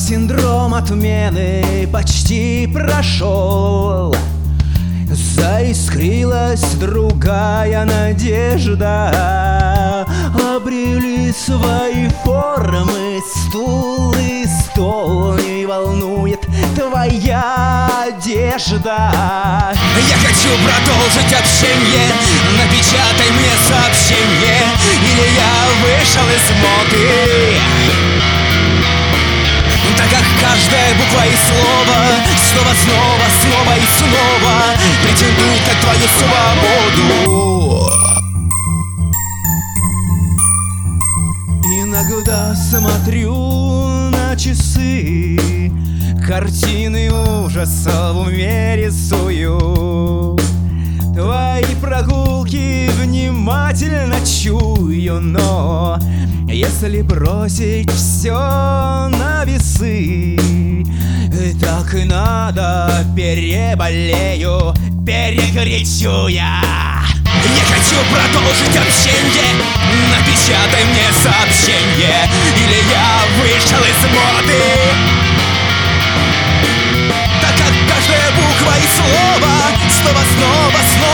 Синдром отмены почти прошел. Заискрилась другая надежда. Обрели свои формы стул и стол. Не волнует твоя одежда. Я хочу продолжить общение. Напечатай мне сообщение, или я вышел из моды. Так как каждая буква и слово снова, снова, снова и снова претендует на твою свободу. Иногда смотрю на часы, картины ужаса в уме рисую. Твои прогулки внимательно чую, но если бросить все на весы, так и надо, переболею, перегорячу я. Я хочу продолжить общение. Напечатай мне сообщение, или я вышел из моды. Так как каждая буква и слово снова, снова, снова